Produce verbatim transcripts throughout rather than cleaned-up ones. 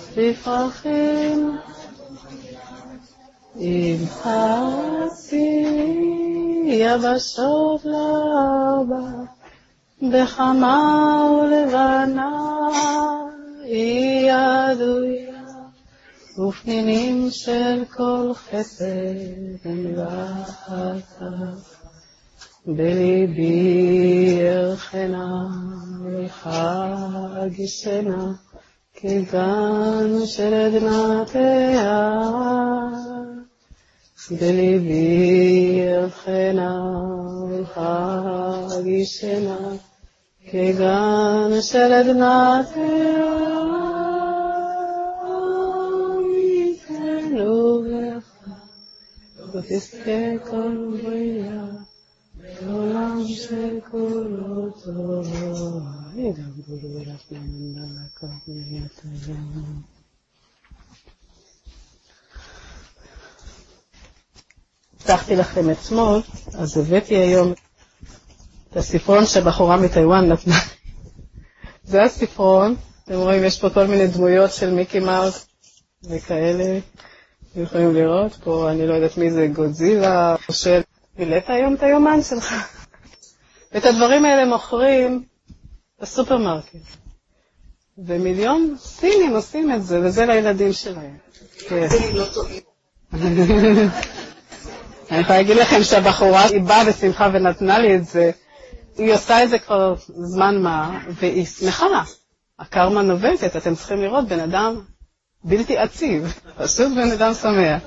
בפרחים אם חצי יבשות לארבע בחמה ולבנה היא ידויה ופנינים של כל חסד ואהבה בליבי ארחנה וחגישנה כגן של עדנה תארה בליבי ארחנה וחגישנה כגן של עדנה תארה ייתנו לך ותזכה כל בריאה בעולם שכולו טוב. ידם גולו ולפנינו ללקב נהיית היום. הבטחתי לכם אתמול, אז הבאתי היום את הספרון שהבחורה מטיואן נתנה. זה הספרון, אתם רואים, יש פה כל מיני דמויות של מיקי מאוס וכאלה. אתם יכולים לראות פה, אני לא יודעת מי זה, גודזילה, של... מילאת היום את היומן שלך. ואת הדברים האלה מוכרים בסופרמרקט. ומיליון סינים עושים את זה, וזה לילדים שלהם. כן. אני יכולה להגיד לכם שהבחורה היא באה בשמחה ונתנה לי את זה. היא עושה את זה כבר זמן מה, והיא שמחה. הקרמה נובטת, אתם צריכים לראות בן אדם בלתי עציב. פשוט בן אדם שמח.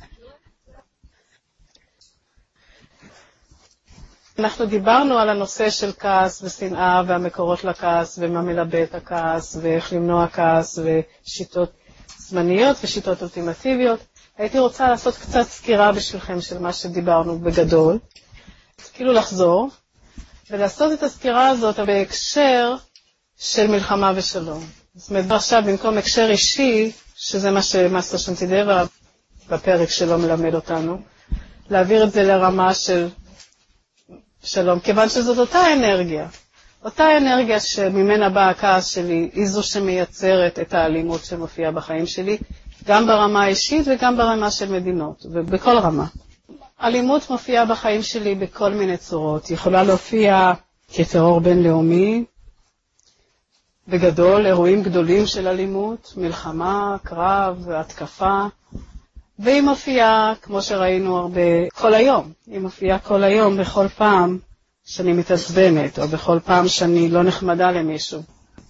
אנחנו דיברנו על הנושא של כעס ושנאה והמקורות לכעס ומה מלבה את הכעס ואיך למנוע כעס ושיטות זמניות ושיטות אולטימטיביות. הייתי רוצה לעשות קצת סקירה בשבילכם של מה שדיברנו בגדול, כאילו לחזור ולעשות את הסקירה הזאת בהקשר של מלחמה ושלום. זאת אומרת, עכשיו במקום הקשר אישי, שזה מה שמאסטר שנטידבה בפרק שלו מלמד אותנו, להעביר את זה לרמה של שלום, כיוון שזאת אותה אנרגיה. אותה אנרגיה שממנה באה הכעס שלי, היא זו שמייצרת את האלימות שמופיעה בחיים שלי, גם ברמה האישית וגם ברמה של מדינות, ובכל רמה. אלימות מופיעה בחיים שלי בכל מיני צורות. היא יכולה להופיע כטרור בינלאומי, בגדול, אירועים גדולים של אלימות, מלחמה, קרב, התקפה, והיא מופיעה, כמו שראינו הרבה, כל היום. היא מופיעה כל היום בכל פעם שאני מתעצבנת, או בכל פעם שאני לא נחמדה למישהו.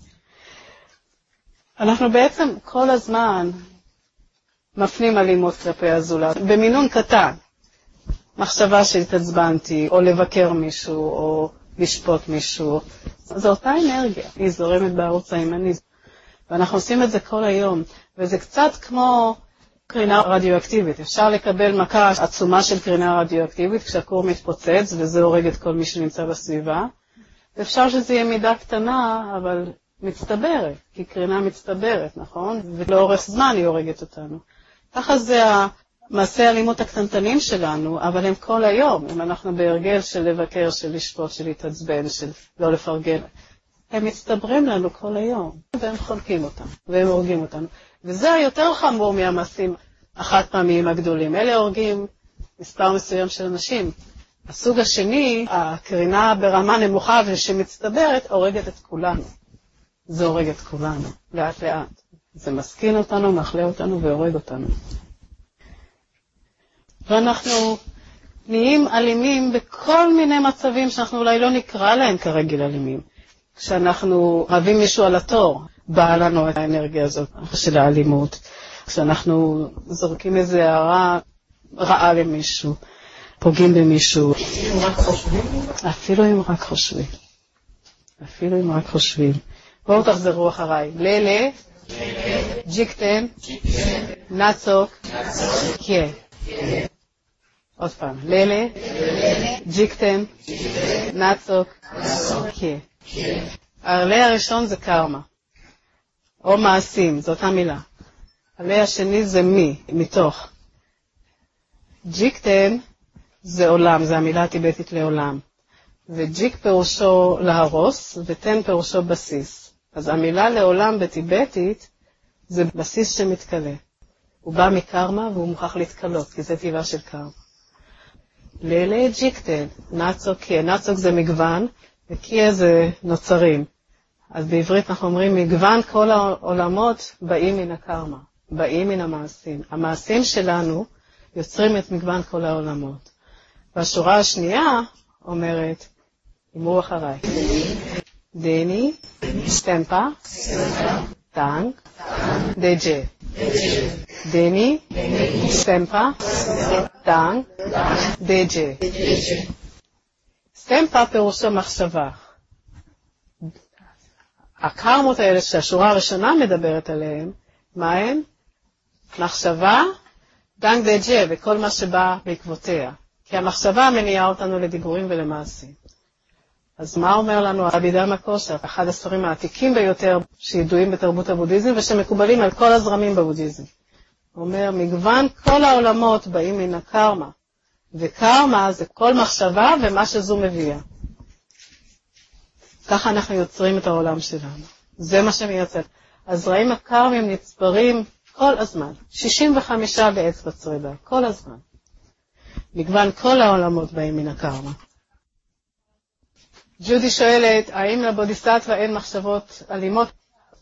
אנחנו בעצם כל הזמן מפנים אלימות כלפי הזולת, במינון קטן. מחשבה שהתעצבנתי, או לבקר מישהו, או לשפוט מישהו. זו אותה אנרגיה, היא זורמת בערוץ הימני. ואנחנו עושים את זה כל היום, וזה קצת כמו קרינה רדיואקטיבית. אפשר לקבל מכה עצומה של קרינה רדיואקטיבית כשהכור מתפוצץ, וזה הורג את כל מי שנמצא בסביבה. אפשר שזה יהיה מידה קטנה, אבל מצטברת, כי קרינה מצטברת, נכון? ולאורך זמן היא הורגת אותנו. ככה זה המעשי האלימות הקטנטנים שלנו, אבל הם כל היום. אם אנחנו בהרגל של לבקר, של לשפוט, של להתעצבן, של לא לפרגן, הם מצטברים לנו כל היום, והם חולקים אותם, והם הורגים אותנו. וזה היותר חמור מהמעשים החד פעמיים הגדולים. אלה הורגים מספר מסוים של אנשים. הסוג השני, הקרינה ברמה נמוכה ושמצטברת, הורגת את כולנו. זה הורג את כולנו, לאט לאט. זה מסכין אותנו, מחלה אותנו והורג אותנו. ואנחנו נהיים אלימים בכל מיני מצבים שאנחנו אולי לא נקרא להם כרגיל אלימים. כשאנחנו רבים מישהו על התור, באה לנו את האנרגיה הזאת של האלימות. כשאנחנו זורקים איזו הערה רעה למישהו, פוגעים במישהו. אפילו אם רק חושבים? אפילו אם רק חושבים. אפילו אם רק חושבים. בואו תחזרו אחריי. לילה, ג'יקטן, נצוק, קיה. עוד פעם. לילה, ג'יקטן, נצוק, קיה. העלה הראשון זה קרמה, או מעשים, זו אותה מילה. העלה השני זה מי, מתוך. ג'יקטן זה עולם, זה המילה הטיבטית לעולם. וג'יק פירושו להרוס, ותן פירושו בסיס. אז המילה לעולם בטיבטית זה בסיס שמתקלה. הוא בא מקרמה והוא מוכרח להתקלות, כי זה טבעה של קרמה. לילה ג'יקטל, נצוק קיה. נצוק זה מגוון, וקיה זה נוצרים. אז בעברית אנחנו אומרים, מגוון כל העולמות באים מן הקרמה, באים מן המעשים. המעשים שלנו יוצרים את מגוון כל העולמות. והשורה השנייה אומרת, אמרו אחריי, דני, סטמפה, טנג, דג'ה. דני, סטמפה, טנג, דג'ה. סטמפה פירושו מחשבה. הקרמות האלה שהשורה הראשונה מדברת עליהן, מה הן? מחשבה, דנג דג'ה, וכל מה שבא בעקבותיה. כי המחשבה מניעה אותנו לדיבורים ולמעשים. אז מה אומר לנו אבידמה קושר, אחד הספרים העתיקים ביותר שידועים בתרבות הבודהיזם ושמקובלים על כל הזרמים בבודהיזם? הוא אומר, מגוון כל העולמות באים מן הקרמה, וקרמה זה כל מחשבה ומה שזו מביאה. ככה אנחנו יוצרים את העולם שלנו. זה מה שמייצר. הזרעים הקרמיים נצברים כל הזמן, שישים וחמישה באצבע צרידה, כל הזמן. מגוון כל העולמות באים מן הקרמה. ג'ודי שואלת, האם לבודיסטווה אין מחשבות אלימות?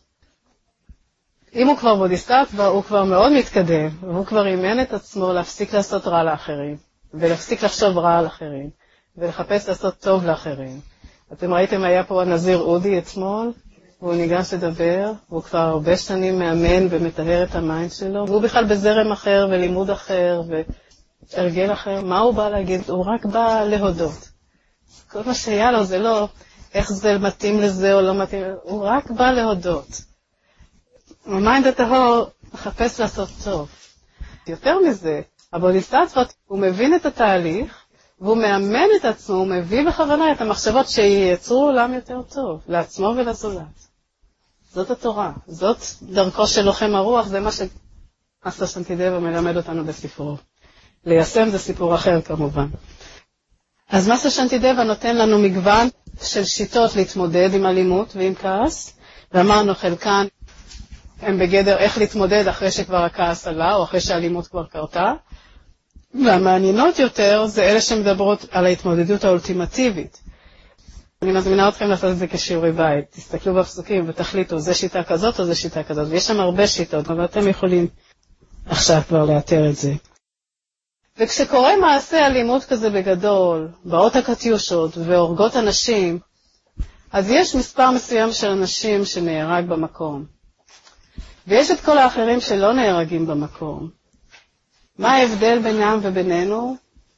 אם הוא כבר בודיסטווה, הוא כבר מאוד מתקדם, והוא כבר אימן את עצמו להפסיק לעשות רע לאחרים, ולהפסיק לחשוב רע על אחרים, ולחפש לעשות טוב לאחרים. אתם ראיתם, היה פה הנזיר אודי אתמול, והוא ניגש לדבר, והוא כבר הרבה שנים מאמן ומטהר את המיינד שלו, והוא בכלל בזרם אחר ולימוד אחר והרגל אחר. מה הוא בא להגיד? הוא רק בא להודות. כל מה שהיה לו זה לא איך זה מתאים לזה או לא מתאים, הוא רק בא להודות. המיינד הטהור מחפש לעשות טוב. יותר מזה, הבודיסטווה, הוא מבין את התהליך, והוא מאמן את עצמו, הוא מביא בכוונה את המחשבות שייצרו עולם יותר טוב, לעצמו ולזולת. זאת התורה, זאת דרכו של לוחם הרוח, זה מה שמאסטר שנטידבה מלמד אותנו בספרו. ליישם זה סיפור אחר כמובן. אז מאסטר שנטידבה נותן לנו מגוון של שיטות להתמודד עם אלימות ועם כעס, ואמרנו חלקן הם בגדר איך להתמודד אחרי שכבר הכעס עלה, או אחרי שהאלימות כבר קרתה, והמעניינות יותר זה אלה שמדברות על ההתמודדות האולטימטיבית. אני מזמינה אתכם לעשות את זה כשיעורי בית. תסתכלו בפסוקים ותחליטו, זה שיטה כזאת או זה שיטה כזאת. ויש שם הרבה שיטות, אבל אתם יכולים עכשיו כבר לאתר את זה. וכשקורה מעשה אלימות כזה בגדול, באות הקטיושות והורגות אנשים, אז יש מספר מסוים של אנשים שנהרג במקום. ויש את כל האחרים שלא נהרגים במקום. מה ההבדל בינם ובינינו?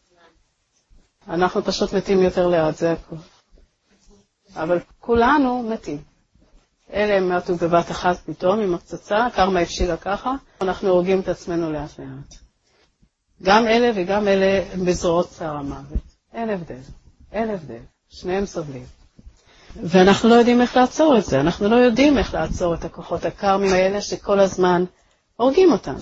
אנחנו פשוט מתים יותר לאט, זה הכל. אבל כולנו מתים. אלה הם מתו בבת אחת פתאום עם הפצצה, קרמה הפשילה ככה, אנחנו הורגים את עצמנו לאט לאט. גם אלה וגם אלה הם בזרועות צער המוות. אין הבדל, אין הבדל. שניהם סובלים. ואנחנו לא יודעים איך לעצור את זה, אנחנו לא יודעים איך לעצור את הכוחות הקרמיים האלה שכל הזמן הורגים אותנו.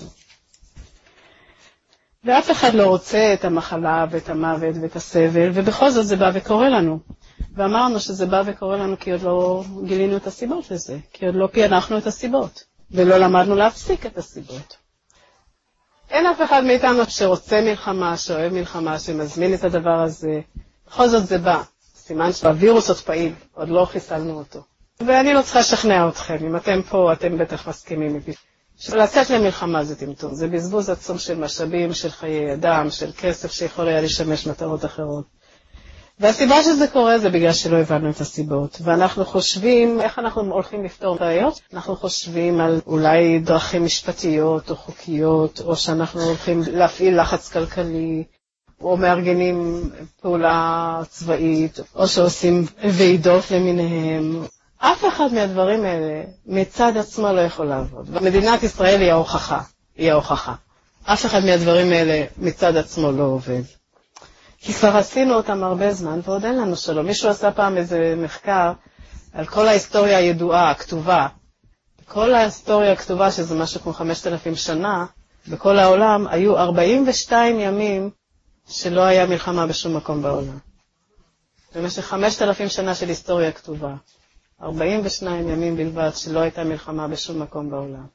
ואף אחד לא רוצה את המחלה ואת המוות ואת הסבל, ובכל זאת זה בא וקורה לנו. ואמרנו שזה בא וקורה לנו כי עוד לא גילינו את הסיבות לזה, כי עוד לא פענחנו את הסיבות, ולא למדנו להפסיק את הסיבות. אין אף אחד מאיתנו שרוצה מלחמה, שאוהב מלחמה, שמזמין את הדבר הזה. בכל זאת זה בא. סימן שהווירוס עוד פעיל, עוד לא חיסלנו אותו. ואני לא צריכה לשכנע אתכם, אם אתם פה, אתם בטח מסכימים איתי. לצאת למלחמה זה טמטום, זה בזבוז עצום של משאבים, של חיי אדם, של כסף שיכול היה לשמש מטרות אחרות. והסיבה שזה קורה זה בגלל שלא הבנו את הסיבות. ואנחנו חושבים, איך אנחנו הולכים לפתור בעיות? אנחנו חושבים על אולי דרכים משפטיות או חוקיות, או שאנחנו הולכים להפעיל לחץ כלכלי, או מארגנים פעולה צבאית, או שעושים ועידות למיניהם. אף אחד מהדברים האלה מצד עצמו לא יכול לעבוד. ומדינת ישראל היא ההוכחה, היא ההוכחה. אף אחד מהדברים האלה מצד עצמו לא עובד. כי כבר עשינו אותם הרבה זמן ועוד אין לנו שלום. מישהו עשה פעם איזה מחקר על כל ההיסטוריה הידועה, הכתובה. כל ההיסטוריה הכתובה, שזה משהו כמו חמשת אלפים שנה, בכל העולם היו ארבעים ושתיים ימים שלא היה מלחמה בשום מקום בעולם. במשך חמשת אלפים שנה של היסטוריה כתובה. ארבעים ושניים ימים בלבד שלא הייתה מלחמה בשום מקום בעולם.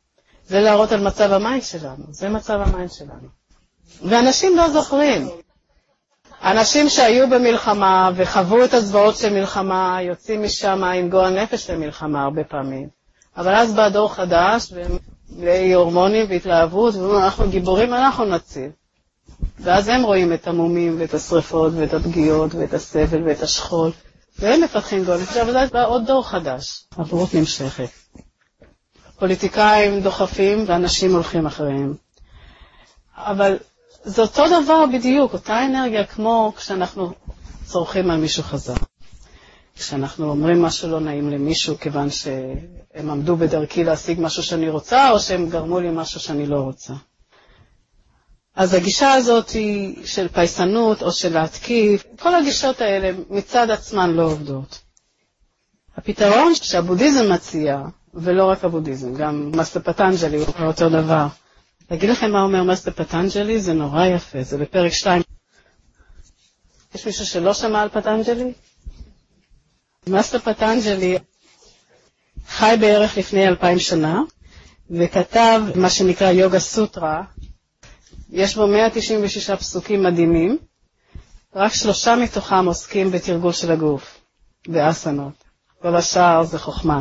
זה להראות על מצב המיינד שלנו, זה מצב המיינד שלנו. ואנשים לא זוכרים. אנשים שהיו במלחמה וחוו את הזוועות של מלחמה, יוצאים משם עם גועל נפש למלחמה הרבה פעמים. אבל אז בא דור חדש, ומלאי הורמונים והתלהבות, ואומרים, אנחנו גיבורים, אנחנו נציל. ואז הם רואים את המומים ואת השריפות ואת הפגיעות ואת הסבל ואת השכול, והם מפתחים גועל נפש, אבל אז בא עוד דור חדש. עברות נמשכת. פוליטיקאים דוחפים ואנשים הולכים אחריהם. אבל זה אותו דבר בדיוק, אותה אנרגיה כמו כשאנחנו צורכים על מישהו חזק. כשאנחנו אומרים משהו לא נעים למישהו כיוון שהם עמדו בדרכי להשיג משהו שאני רוצה, או שהם גרמו לי משהו שאני לא רוצה. אז הגישה הזאת היא של פייסנות או של להתקיף, כל הגישות האלה מצד עצמן לא עובדות. הפתרון שהבודהיזם מציע, ולא רק הבודהיזם, גם מאסטר פטנג'לי הוא אותו דבר. אגיד לכם מה אומר מאסטר פטנג'לי, זה נורא יפה, זה בפרק שתיים. יש מישהו שלא שמע על פטנג'לי? מאסטר פטנג'לי חי בערך לפני אלפיים שנה, וכתב מה שנקרא יוגה סוטרה. יש בו מאה תשעים ושישה פסוקים מדהימים, רק שלושה מתוכם עוסקים בתרגול של הגוף, באסנות. כל השאר זה חוכמה.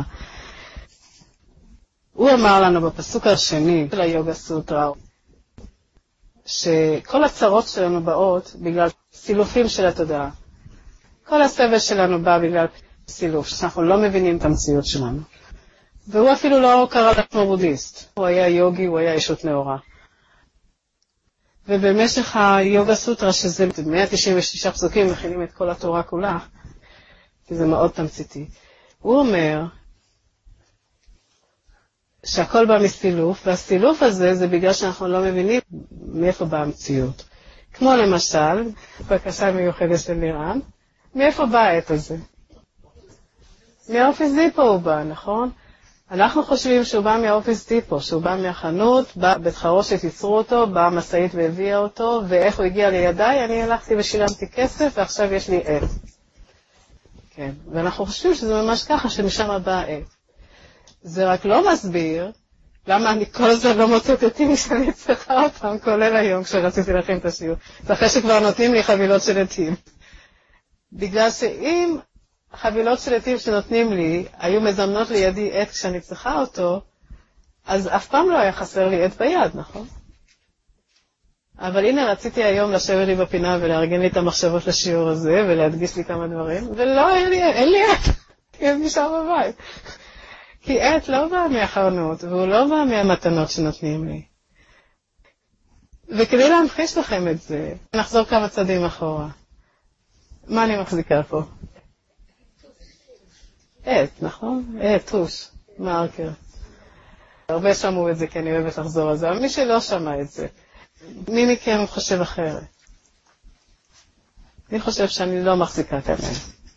הוא אמר לנו בפסוק השני של היוגה סוטרה, שכל הצרות שלנו באות בגלל סילופים של התודעה. כל הסבל שלנו בא בגלל סילוף, שאנחנו לא מבינים את המציאות שלנו. והוא אפילו לא קרא לעצמו בודהיסט. הוא היה יוגי, הוא היה ישות נאורה. ובמשך היוגה סוטרה, שזה מאה תשעים ושישה פסוקים, מכינים את כל התורה כולה, כי זה מאוד תמציתי. הוא אומר שהכל בא מסילוף, והסילוף הזה זה בגלל שאנחנו לא מבינים מאיפה באה המציאות. כמו למשל, בקשה מיוחדת של לירן, מאיפה בא העת הזה? מהאופיס דיפו הוא בא, נכון? אנחנו חושבים שהוא בא מהאופיס דיפו, שהוא בא מהחנות, בא בית חרושת ייצרו אותו, בא מסעית והביאה אותו, ואיך הוא הגיע לידיי, אני הלכתי ושילמתי כסף, ועכשיו יש לי עת. כן, ואנחנו חושבים שזה ממש ככה, שמשם בא העת. זה רק לא מסביר למה אני כל הזמן לא מוצאת עטים שאני צריכה אותם, כולל היום כשרציתי להכין את השיעור. זה אחרי שכבר נותנים לי חבילות של עטים. בגלל שאם החבילות של עטים שנותנים לי היו מזמנות לידי עת כשאני צריכה אותו, אז אף פעם לא היה חסר לי עת ביד, נכון? אבל הנה רציתי היום לשבת לי בפינה ולארגן לי את המחשבות לשיעור הזה ולהדגיש לי כמה דברים, ולא, אין לי, אין לי עת, כי אני נשאר בבית. כי עת לא בא מהחרנות, והוא לא בא מהמתנות שנותנים לי. וכדי להמחיש לכם את זה, נחזור כמה צעדים אחורה. מה אני מחזיקה פה? עת, נכון? עת, טוש, מרקר. הרבה שמעו את זה כי אני אוהבת לחזור על זה, אבל מי שלא שמע את זה, מי מכם חושב אחרת? אני חושב שאני לא מחזיקה את העת.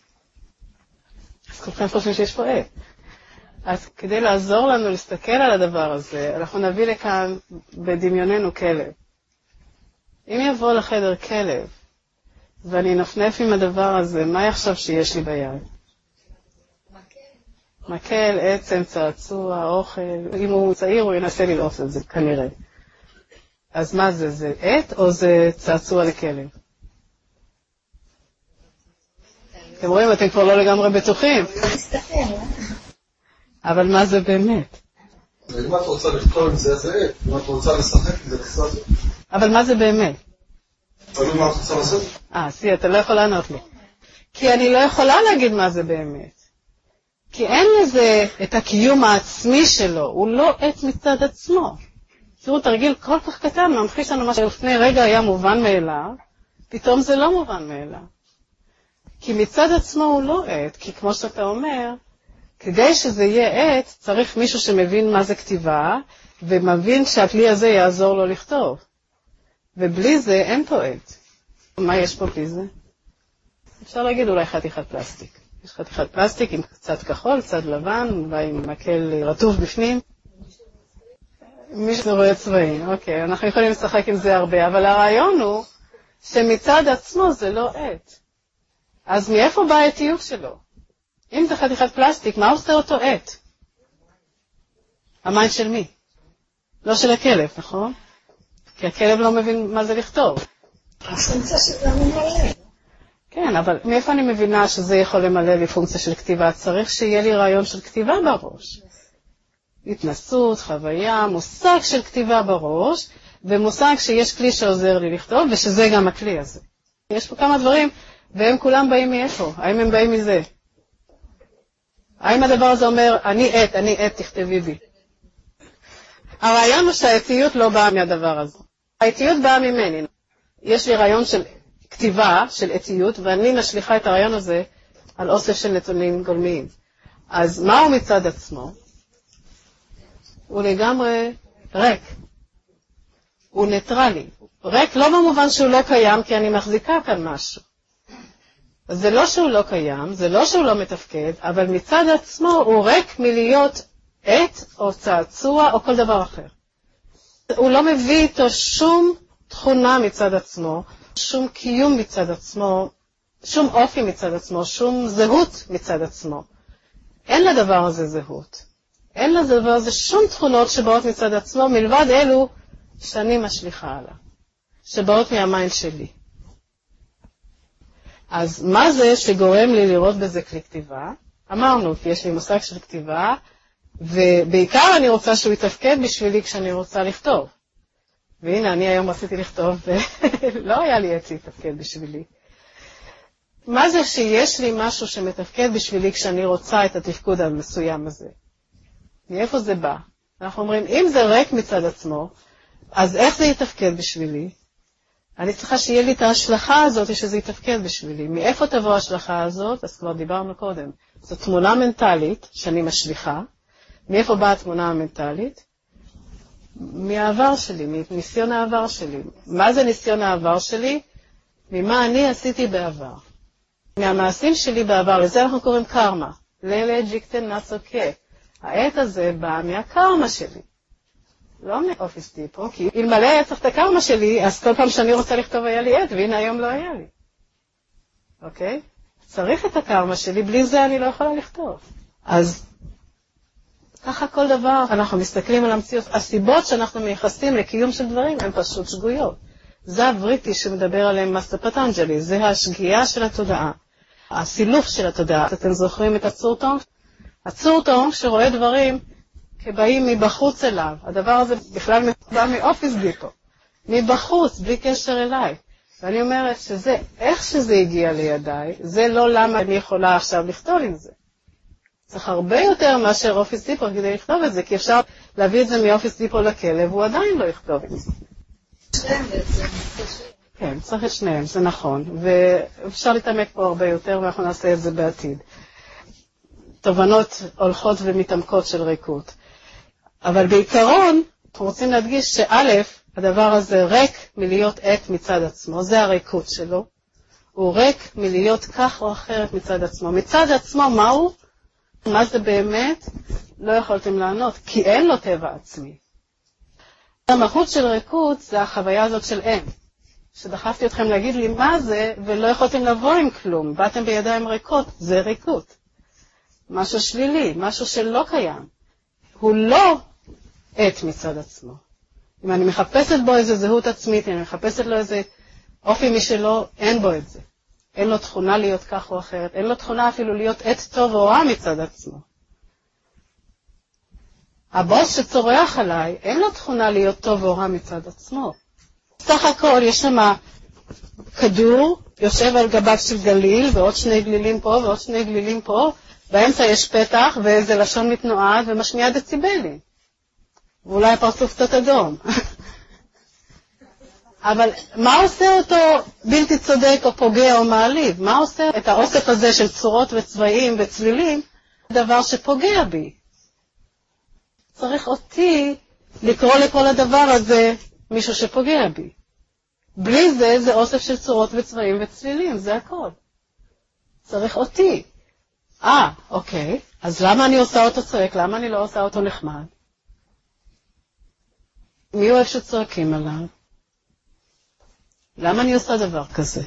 אז כולכם חושבים שיש פה עת. אז כדי לעזור לנו להסתכל על הדבר הזה, אנחנו נביא לכאן בדמיוננו כלב. אם יבוא לחדר כלב, ואני נפנף עם הדבר הזה, מה יחשב שיש לי ביד? מקל. מקל, עצם, צעצוע, אוכל. אם הוא צעיר, הוא ינסה ללעוס את זה, כנראה. אז מה זה? זה עת או זה צעצוע לכלב? אתם רואים, אתם כבר לא לגמרי בטוחים. אבל מה זה באמת? אם את רוצה לכתוב עם זה, זה עת. אם את רוצה לשחק, זה קצת. אבל מה זה באמת? תלוי מה את רוצה לעשות? אה, סי, אתה לא יכול לענות לי. כי אני לא יכולה להגיד מה זה באמת. כי אין לזה את הקיום העצמי שלו, הוא לא עת מצד עצמו. תראו, תרגיל כל כך קטן, ממחיש לנו מה שלפני רגע היה מובן מאליו, פתאום זה לא מובן מאליו. כי מצד עצמו הוא לא עת, כי כמו שאתה אומר, כדי שזה יהיה עת, צריך מישהו שמבין מה זה כתיבה, ומבין שהכלי הזה יעזור לו לכתוב. ובלי זה אין פה עת. מה יש פה בלי זה? אפשר להגיד אולי חתיכת פלסטיק. יש חתיכת פלסטיק עם קצת כחול, קצת לבן, ועם מקל רטוב בפנים. מי שרואה צבעים, אוקיי, אנחנו יכולים לשחק עם זה הרבה, אבל הרעיון הוא שמצד עצמו זה לא עת. אז מאיפה בא העתיות שלו? אם זה חתיכת פלסטיק, מה עושה אותו עת? המיינד של מי? לא של הכלב, נכון? כי הכלב לא מבין מה זה לכתוב. הפונקציה שזה ממלא. כן, אבל מאיפה אני מבינה שזה יכול למלא לי פונקציה של כתיבה? צריך שיהיה לי רעיון של כתיבה בראש. התנסות, חוויה, מושג של כתיבה בראש, ומושג שיש כלי שעוזר לי לכתוב, ושזה גם הכלי הזה. יש פה כמה דברים, והם כולם באים מאיפה? האם הם באים מזה? האם הדבר הזה אומר, אני עת, אני עת, תכתבי בי? הרעיון הוא שהאתיות לא באה מהדבר הזה. האתיות באה ממני. יש לי רעיון של כתיבה, של אתיות, ואני משליחה את הרעיון הזה על אוסף של נתונים גולמיים. אז מהו מצד עצמו? הוא לגמרי ריק. הוא ניטרלי. ריק לא במובן שהוא לא קיים, כי אני מחזיקה כאן משהו. אז זה לא שהוא לא קיים, זה לא שהוא לא מתפקד, אבל מצד עצמו הוא ריק מלהיות עת או צעצוע או כל דבר אחר. הוא לא מביא איתו שום תכונה מצד עצמו, שום קיום מצד עצמו, שום אופי מצד עצמו, שום זהות מצד עצמו. אין לדבר הזה זהות. אין לדבר הזה שום תכונות שבאות מצד עצמו, מלבד אלו שאני משליחה עליו, שבאות מהמיינד שלי. אז מה זה שגורם לי לראות בזה כלי כתיבה? אמרנו, כי יש לי מושג של כתיבה, ובעיקר אני רוצה שהוא יתפקד בשבילי כשאני רוצה לכתוב. והנה, אני היום רציתי לכתוב, ולא היה לי עת להתפקד בשבילי. מה זה שיש לי משהו שמתפקד בשבילי כשאני רוצה את התפקוד המסוים הזה? מאיפה זה בא? אנחנו אומרים, אם זה ריק מצד עצמו, אז איך זה יתפקד בשבילי? אני צריכה שיהיה לי את ההשלכה הזאת שזה יתפקד בשבילי. מאיפה תבוא ההשלכה הזאת? אז כבר דיברנו קודם. זו תמונה מנטלית שאני משליחה. מאיפה באה התמונה המנטלית? מהעבר שלי, מניסיון העבר שלי. מה זה ניסיון העבר שלי? ממה אני עשיתי בעבר. מהמעשים שלי בעבר, לזה אנחנו קוראים קרמה. לילה ג'יקטן נצוקה. העת הזה בא מהקרמה שלי. לא מאופיס דיפו, כי אלמלא היה צריך את הקרמה שלי, אז כל פעם שאני רוצה לכתוב היה לי עת, והנה היום לא היה לי. אוקיי? צריך את הקרמה שלי, בלי זה אני לא יכולה לכתוב. אז ככה כל דבר, אנחנו מסתכלים על המציאות. הסיבות שאנחנו מייחסים לקיום של דברים הן פשוט שגויות. זה הבריטי שמדבר עליהם מאסטר פטנג'לי, זה השגיאה של התודעה. הסילוף של התודעה. אתם זוכרים את הצורטונג? הצורטונג שרואה דברים כבאים מבחוץ אליו. הדבר הזה בכלל בא מאופיס דיפו. מבחוץ, בלי קשר אליי. ואני אומרת שזה, איך שזה הגיע לידיי, זה לא למה אני יכולה עכשיו לכתוב עם זה. צריך הרבה יותר מאשר אופיס דיפו כדי לכתוב את זה, כי אפשר להביא את זה מאופיס דיפו לכלב, הוא עדיין לא יכתוב את זה. כן, צריך את שניהם, זה נכון. ואפשר להתעמק פה הרבה יותר, ואנחנו נעשה את זה בעתיד. תובנות הולכות ומתעמקות של ריקות. אבל בעיקרון, אנחנו רוצים להדגיש שא', הדבר הזה ריק מלהיות עת מצד עצמו, זה הריקות שלו. הוא ריק מלהיות כך או אחרת מצד עצמו. מצד עצמו, מהו? מה זה באמת? לא יכולתם לענות, כי אין לו טבע עצמי. המהות של ריקות זה החוויה הזאת של אין. שדחפתי אתכם להגיד לי מה זה, ולא יכולתם לבוא עם כלום. באתם בידיים ריקות, זה ריקות. משהו שלילי, משהו שלא קיים. הוא לא עת מצד עצמו. אם אני מחפשת בו איזו זהות עצמית, אני מחפשת לו איזה אופי משלו, אין בו את זה. אין לו תכונה להיות כך או אחרת, אין לו תכונה אפילו להיות עת טוב או רע מצד עצמו. הבוס שצורח עליי, אין לו תכונה להיות טוב או רע מצד עצמו. סך הכל יש שם כדור, יושב על גביו של גליל, ועוד שני גלילים פה ועוד שני גלילים פה, באמצע יש פתח ואיזה לשון מתנועד ומשמיע דציבלים. ואולי הפרצוף קצת אדום. אבל מה עושה אותו בלתי צודק או פוגע או מעליב? מה עושה את האוסף הזה של צורות וצבעים וצלילים? דבר שפוגע בי. צריך אותי לקרוא לכל הדבר הזה מישהו שפוגע בי. בלי זה זה אוסף של צורות וצבעים וצלילים, זה הכל. צריך אותי. אה, אוקיי, אז למה אני עושה אותו צועק? למה אני לא עושה אותו נחמד? מי אוהב שצועקים עליו? למה אני עושה דבר כזה?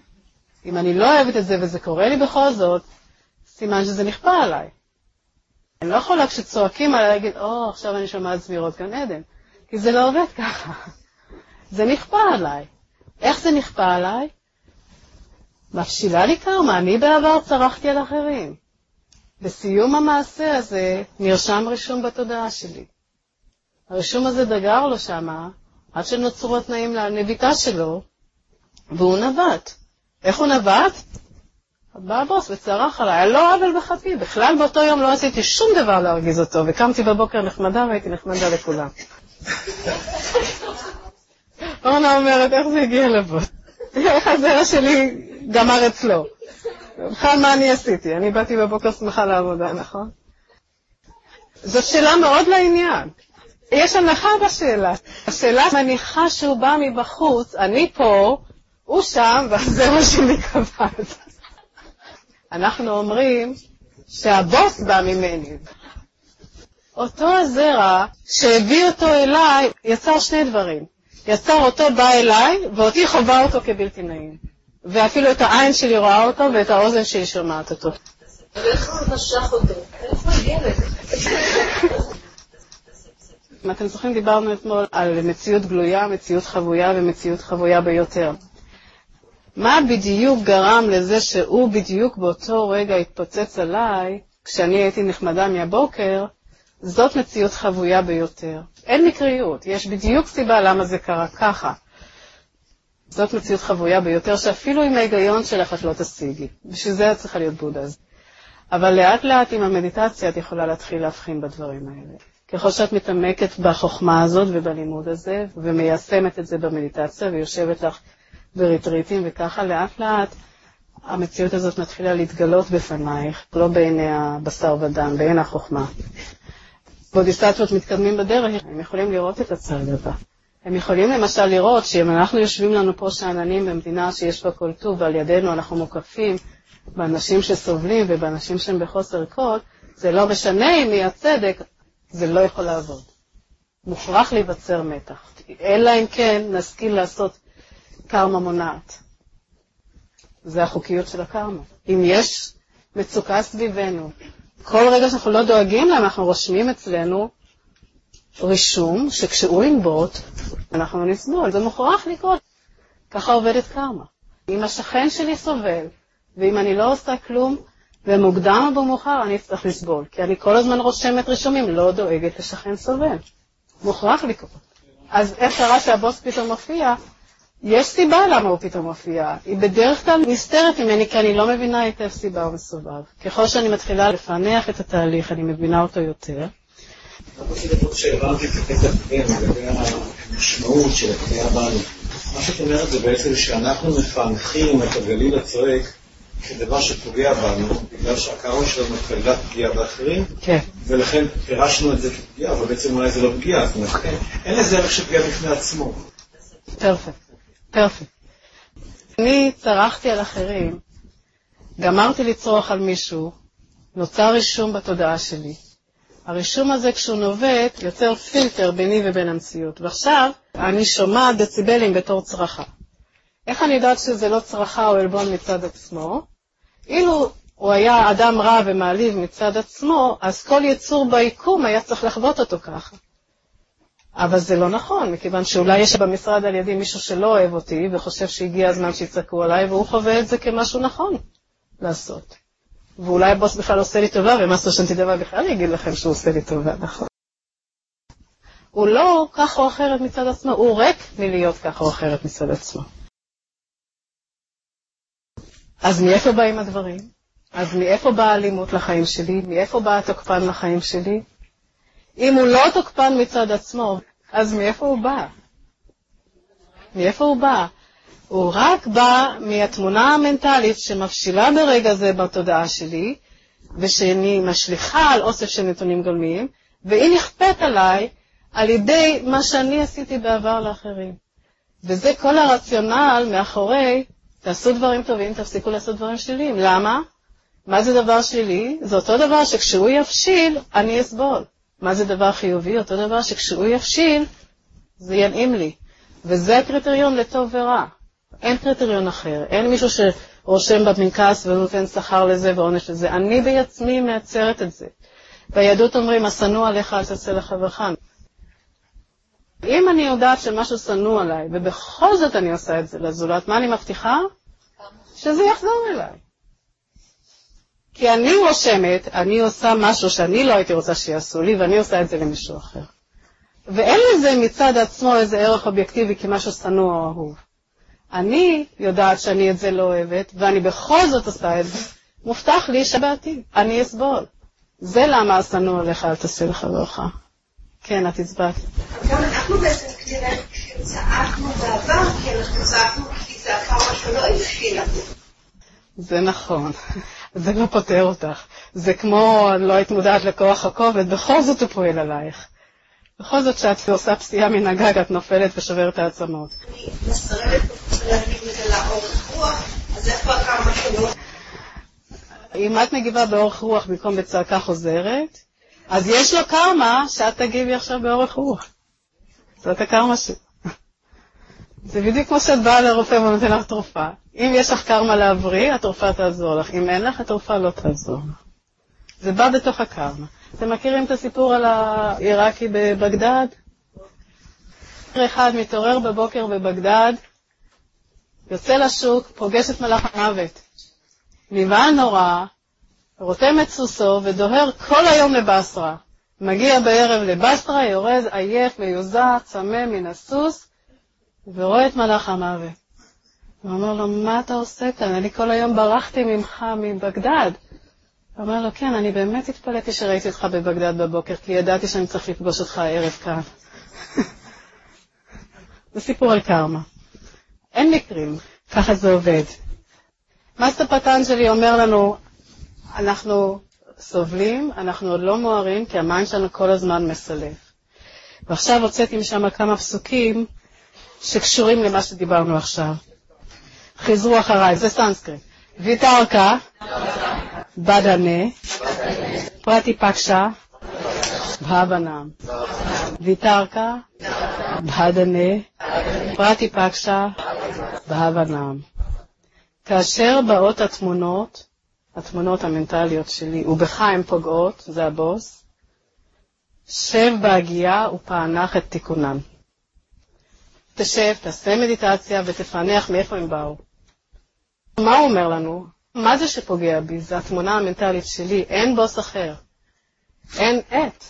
אם אני לא אוהבת את זה וזה קורה לי בכל זאת, סימן שזה נכפה עליי. אני לא יכולה כשצועקים עליי להגיד, או, עכשיו אני שומעת זמירות גן עדן. כי זה לא עובד ככה. זה נכפה עליי. איך זה נכפה עליי? מפשילה לי קרמה, אני בעבר צרחתי על אחרים. בסיום המעשה הזה נרשם רישום בתודעה שלי. הרישום הזה דגר לו שמה, עד שנוצרו התנאים לנביטה שלו, והוא נבט. איך הוא נבט? בא הבוס וצרח עליי, לא עוול בחפי, בכלל באותו יום לא עשיתי שום דבר להרגיז אותו, וקמתי בבוקר נחמדה והייתי נחמדה לכולם. אורנה אומרת, איך זה הגיע לבוס? איך הזרע שלי גמר אצלו? בכלל מה אני עשיתי? אני באתי בבוקר שמחה לעבודה, נכון? זו שאלה מאוד לעניין. יש הנחה בשאלה. השאלה מניחה שהוא בא מבחוץ, אני פה, הוא שם, והזרע שלי קבץ. אנחנו אומרים שהבוס בא ממני. אותו הזרע שהביא אותו אליי יצר שני דברים. יצר אותו בא אליי, ואותי חובה אותו כבלתי נעים. ואפילו את העין שלי רואה אותו, ואת האוזן שלי שומעת אותו. איך הוא נשך אותו? איפה הילד? אם אתם זוכרים, דיברנו אתמול על מציאות גלויה, מציאות חבויה ומציאות חבויה ביותר. מה בדיוק גרם לזה שהוא בדיוק באותו רגע התפוצץ עליי, כשאני הייתי נחמדה מהבוקר, זאת מציאות חבויה ביותר. אין מקריות, יש בדיוק סיבה למה זה קרה ככה. זאת מציאות חבויה ביותר, שאפילו עם ההיגיון שלך את לא תשיגי. בשביל זה את צריכה להיות בודה. אבל לאט לאט עם המדיטציה את יכולה להתחיל להבחין בדברים האלה. ככל שאת מתעמקת בחוכמה הזאת ובלימוד הזה, ומיישמת את זה במדיטציה, ויושבת לך בריטריטים, וככה לאט לאט המציאות הזאת מתחילה להתגלות בפנייך, לא בעיני הבשר ודם, בעיני החוכמה. בודיסטטיות מתקדמים בדרך, הם יכולים לראות את הצד הבא. הם יכולים למשל לראות שאם אנחנו יושבים לנו פה שעננים במדינה שיש בה כל טוב, ועל ידינו אנחנו מוקפים באנשים שסובלים ובאנשים שהם בחוסר קוד, זה לא משנה אם יהיה צדק, זה לא יכול לעבוד. מוכרח להיווצר מתח. אלא אם כן נשכיל לעשות קרמה מונעת. זה החוקיות של הקרמה. אם יש מצוקה סביבנו, כל רגע שאנחנו לא דואגים להם, אנחנו רושמים אצלנו רישום שכשהוא ינבוט, אנחנו נסבול. זה מוכרח לקרות. ככה עובדת קרמה. אם השכן שלי סובל, ואם אני לא עושה כלום, ומוקדם או במאוחר אני צריך לסבול. כי אני כל הזמן רושמת רישומים, לא דואגת לשכן סובל. מוכרח לקרות. אז איך קרה שהבוס פתאום מופיע? יש סיבה למה הוא פתאום מופיע. היא בדרך כלל נסתרת ממני, כי אני לא מבינה היטב סיבה ומסובב. ככל שאני מתחילה לפענח את התהליך, אני מבינה אותו יותר. רציתי לדעות שהבנתי את הקטע הקודם, לגבי המשמעות של הפגיעה בנו. מה שאת אומרת זה בעצם שאנחנו מפענחים את הגליל הצועק כדבר שפוגע בנו, בגלל שהקרמה שלנו מתחילת פגיעה באחרים, כן. ולכן פירשנו את זה כפגיעה, אבל בעצם אולי זה לא פגיעה, זאת אומרת, אין לזה ערך שפגיעה בפני עצמו. פרפקט, פרפקט. אני צרחתי על אחרים, גמרתי לצרוח על מישהו, נוצר רישום בתודעה שלי. הרישום הזה כשהוא נובט יוצר פילטר ביני ובין המציאות, ועכשיו אני שומעת דציבלים בתור צרחה. איך אני יודעת שזה לא צרחה או אלבון מצד עצמו? אילו הוא היה אדם רע ומעליב מצד עצמו, אז כל יצור ביקום היה צריך לחוות אותו ככה. אבל זה לא נכון, מכיוון שאולי יש במשרד על ידי מישהו שלא אוהב אותי, וחושב שהגיע הזמן שיצעקו עליי, והוא חווה את זה כמשהו נכון לעשות. ואולי הבוס בכלל עושה לי טובה, ומה סושנתי דבר בכלל יגיד לכם שהוא עושה לי טובה, נכון? הוא לא כך או אחרת מצד עצמו, הוא ריק מלהיות כך או אחרת מצד עצמו. אז מאיפה באים הדברים? אז מאיפה באה האלימות לחיים שלי? מאיפה באה התוקפן לחיים שלי? אם הוא לא תוקפן מצד עצמו, אז מאיפה הוא בא? מאיפה הוא בא? הוא רק בא מהתמונה המנטלית שמפשילה ברגע זה בתודעה שלי, ושאני משליחה על אוסף של נתונים גולמיים, והיא נכפת עליי על ידי מה שאני עשיתי בעבר לאחרים. וזה כל הרציונל מאחורי, תעשו דברים טובים, תפסיקו לעשות דברים שליליים. למה? מה זה דבר שלילי? זה אותו דבר שכשהוא יפשיל, אני אסבול. מה זה דבר חיובי? אותו דבר שכשהוא יפשיל, זה ינעים לי. וזה הקריטריון לטוב ורע. אין קריטריון אחר. אין מישהו שרושם בפנקס ונותן שכר לזה ועונש לזה. אני בעצמי מייצרת את זה. ביהדות אומרים, השנוא עליך אל תעשה לחברך. אם אני יודעת שמשהו שנוא עליי, ובכל זאת אני עושה את זה לזולת, מה אני מבטיחה? שזה יחזור אליי. כי אני רושמת, אני עושה משהו שאני לא הייתי רוצה שיעשו לי, ואני עושה את זה למישהו אחר. ואין לזה מצד עצמו איזה ערך אובייקטיבי כמשהו שנוא או אהוב. אני יודעת שאני את זה לא אוהבת, ואני בכל זאת עושה את זה. מובטח לי שבעתיד, אני אסבול. זה למה השנוא עליך אל תעשה לחברך. כן, את הצבעת. גם אנחנו בעצם כנראה צעקנו בעבר, כי אנחנו צעקנו כי צעקה משהו לא הבחינה. זה נכון. זה לא פותר אותך. זה כמו לא היית מודעת לכוח הכובד, בכל זאת הוא פועל עלייך. בכל זאת שאת עושה פסיעה מן הגג, את נופלת ושוברת את העצמות. אני מסרבת להגיד את זה לאורך רוח, אז איפה הקרמה שלו? אם את מגיבה באורך רוח במקום בצעקה חוזרת, אז יש לו קרמה שאת תגיבי עכשיו באורך רוח. זאת הקרמה שלי. זה בדיוק כמו שאת באה לרופא ונותן לך תרופה. אם יש לך קרמה להבריא, התרופה תעזור לך. אם אין לך, התרופה לא תעזור. זה בא בתוך הקרמה. אתם מכירים את הסיפור על העיראקי בבגדד? אחד מתעורר בבוקר בבגדד, יוצא לשוק, פוגש את מלאך המוות. נבהל נורא, רותם את סוסו ודוהר כל היום לבסרה. מגיע בערב לבסרה, יורד עייף, מיוזע, צמא מן הסוס, ורואה את מלאך המוות. הוא אומר לו, מה אתה עושה כאן? אני כל היום ברחתי ממך מבגדד. הוא אומר לו, כן, אני באמת התפלאתי שראיתי אותך בבגדד בבוקר, כי ידעתי שאני צריך לפגוש אותך הערב כאן. זה סיפור על קרמה. אין מקרים, ככה זה עובד. מאסטר פטנג'לי אומר לנו, אנחנו סובלים, אנחנו עוד לא מוארים, כי המים שלנו כל הזמן מסלף. ועכשיו הוצאתי משם כמה פסוקים שקשורים למה שדיברנו עכשיו. חזרו אחריי, זה סנסקריט. ויתרקה, בדנה, פרטי פקשה, בהבנם. ויתרקה, בדנה, פרטי פקשה, בהבנם. כאשר באות התמונות, התמונות המנטליות שלי, ובך הן פוגעות, זה הבוס, שב בהגיעה ופענח את תיקונן. תשב, תעשה מדיטציה ותפענח מאיפה הם באו. מה הוא אומר לנו? מה זה שפוגע בי? זה התמונה המנטלית שלי, אין בוס אחר. אין עת.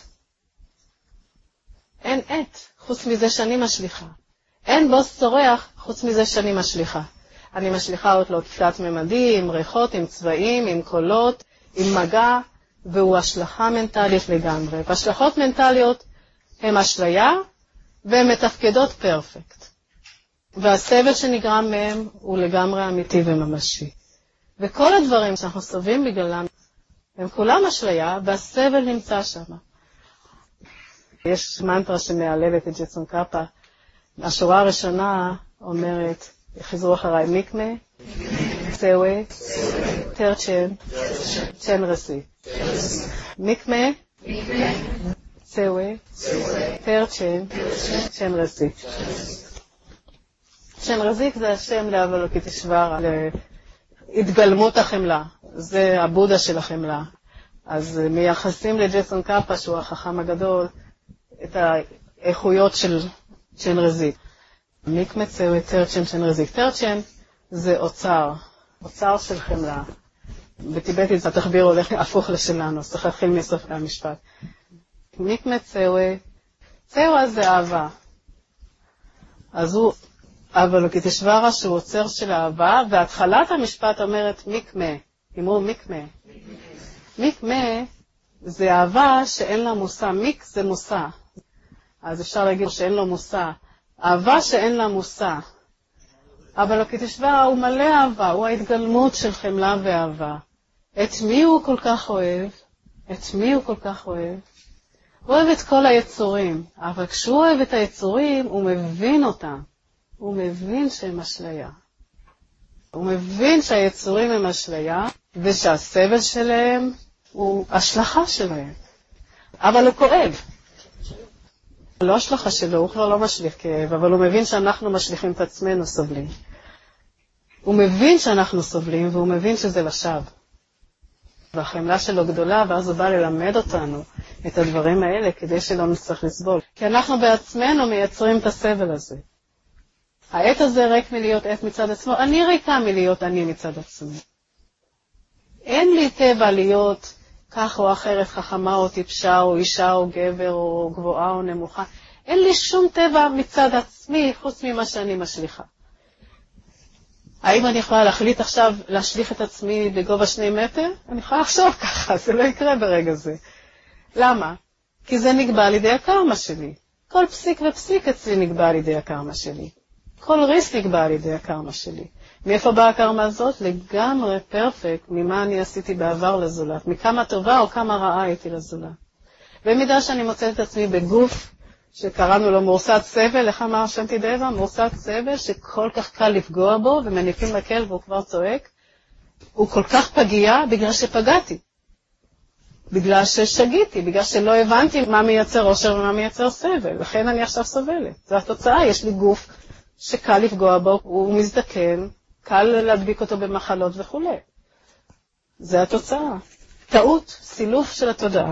אין עת, חוץ מזה שאני משליחה. אין בוס צורח, חוץ מזה שאני משליחה. אני משליחה אותו תלת ממדי, עם ריחות, עם צבעים, עם קולות, עם מגע, והוא השלכה מנטלית לגמרי. והשלכות מנטליות הן אשליה, והן מתפקדות פרפקט. והסבל שנגרם מהם הוא לגמרי אמיתי וממשי. וכל הדברים שאנחנו סובבים בגללם, הם כולם אשליה, והסבל נמצא שם. יש מנטרה שמעלבת את ג'טסון קאפה. השורה הראשונה אומרת, חזרו אחריי, מיקמה, צווה, תרצ'ן, צ'ן רסי. מיקמה, צווה, תרצ'ן, צ'ן רסי. צ'ן רזיק זה השם לאבלוקיטשברה, להתגלמות החמלה. זה הבודה של החמלה. אז מייחסים לג'טסון קאפה, שהוא החכם הגדול, את האיכויות של צ'ן רזיק. מיקמה צווה תרצ'ן צ'ן רזיק. תרצ'ן זה אוצר, אוצר של חמלה. בטיבטית זה התחביר הולך הפוך לשלנו, אז צריך להתחיל מסוף המשפט. מיקמה צווה, צווה זה אהבה. אז הוא אבלוקיטשברה שהוא אוצר של אהבה, והתחלת המשפט אומרת מיקמה, אמרו מיקמה. מיקמה זה אהבה שאין לה מושא, מיק זה מושא. אז אפשר להגיד שאין לו מושא. אהבה שאין לה מושא. אבלוקיטשברה הוא מלא אהבה, הוא ההתגלמות של חמלה ואהבה. את מי הוא כל כך אוהב? את מי הוא כל כך אוהב? הוא אוהב את כל היצורים, אבל כשהוא אוהב את היצורים, הוא מבין אותם. הוא מבין שהם אשליה. הוא מבין שהיצורים הם אשליה, ושהסבל שלהם הוא השלכה שלהם. אבל הוא כואב. לא השלכה שלו, הוא כבר לא משליך כאב, אבל הוא מבין שאנחנו משליכים את עצמנו סובלים. הוא מבין שאנחנו סובלים, והוא מבין שזה לשווא. והחמלה שלו גדולה, ואז הוא בא ללמד אותנו את הדברים האלה, כדי שלא נצטרך לסבול. כי אנחנו בעצמנו מייצרים את הסבל הזה. העת הזה ריק מלהיות עת מצד עצמו, אני ריקה מלהיות אני מצד עצמי. אין לי טבע להיות כך או אחרת, חכמה או טיפשה או אישה או גבר או גבוהה או נמוכה. אין לי שום טבע מצד עצמי חוץ ממה שאני משליחה. האם אני יכולה להחליט עכשיו להשליך את עצמי בגובה שני מטר? אני יכולה לחשוב ככה, זה לא יקרה ברגע זה. למה? כי זה נקבע על ידי הקרמה שלי. כל פסיק ופסיק אצלי נקבע על ידי הקרמה שלי. כל ריס נקבע על ידי הקרמה שלי. מאיפה באה הקרמה הזאת? לגמרי פרפקט ממה אני עשיתי בעבר לזולת. מכמה טובה או כמה רעה הייתי לזולת. במידה שאני מוצאת את עצמי בגוף שקראנו לו מורסת סבל, איך אמר שם תדעבה? מורסת סבל שכל כך קל לפגוע בו ומניפים מקל והוא כבר צועק. הוא כל כך פגיע בגלל שפגעתי. בגלל ששגיתי, בגלל שלא הבנתי מה מייצר אושר ומה מייצר סבל. לכן אני עכשיו סובלת. זו התוצאה, יש לי גוף שקל לפגוע בו, הוא מזדקן, קל להדביק אותו במחלות וכו'. זה התוצאה. טעות, סילוף של התודעה.